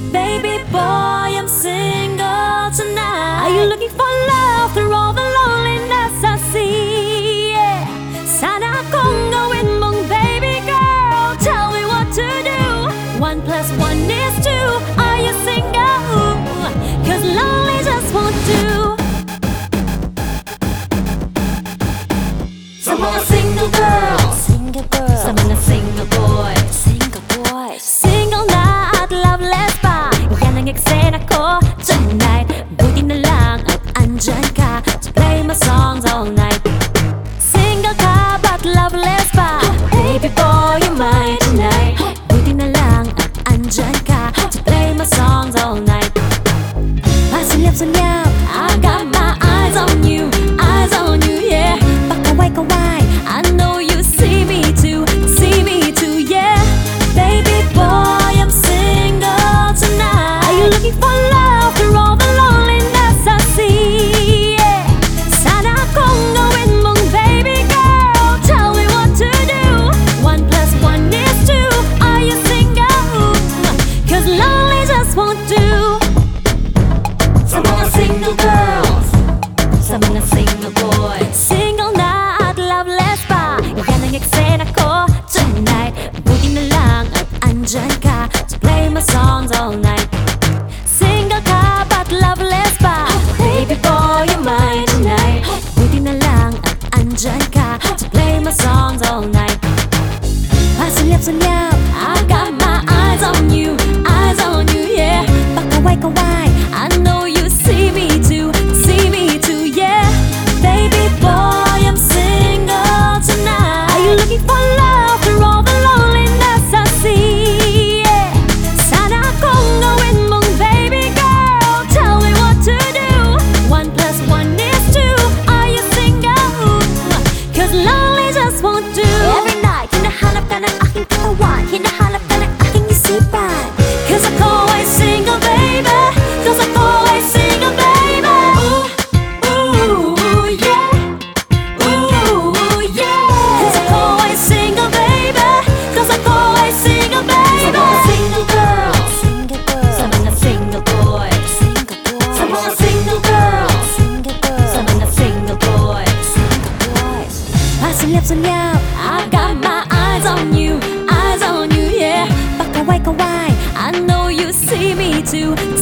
Baby boy, I'm single tonight. Are you looking for love through all the loneliness I see? Yeah. Sana akong gawin mong baby girl. Tell me what to do. 1 + 1 is 2. Are you single? 'Cause lonely just won't do. Sa mga single girls, sa mga single boys, single na at loveless pa. Yan ang eksena ko tonight. Buti na lang at andyan ka to play my songs all night. Single ka but loveless pa. Baby boy, you're mine tonight. Buti na lang at andyan ka to play my songs all night. Pasilip-silip, I got my eyes on you, yeah. Pakaway-kaway, I know you see me too, yeah. Baby boy, I'm single tonight. Are you looking for love through all the loneliness I see? Yeah. Sana akong gawin mong baby girl. Tell me what to do. 1 + 1 is 2. Are you single? 'Cause lonely just won't do. Sa mga single girls, sa mga single boys, single na at loveless pa. Yan ang eksena ko tonight. Buti na lang at andyan ka to play my songs all night. Single ka but loveless pa. Baby boy, you're mine tonight. Buti na lang at andyan ka to play my songs all night. Pasilip-silip, I got my eyes on you, yeah. Pakaway-kaway, I know you see me too, yeah. Baby boy, I'm single tonight. Are you looking for love through all the loneliness I see? Yeah. Sana akong gawin mong baby girl. Tell me what to do. 1 + 1 is 2. Are you single? 'Cause lonely just won't do. Every night, hinahanap ka ng aking katawan. Hinahanap ka ng aking isipan. 'Cause ako ay single, baby. 'Cause ako ay single, baby. Ooh, yeah. Ooh, yeah. 'Cause ako ay single, baby. 'Cause ako ay single, baby. Sa mga single girls, sa mga single boys, sa mga single girls, sa mga single boys. Pasilip-silip, I got my eyes on you, yeah. Pakaway-kaway, I know you see me too,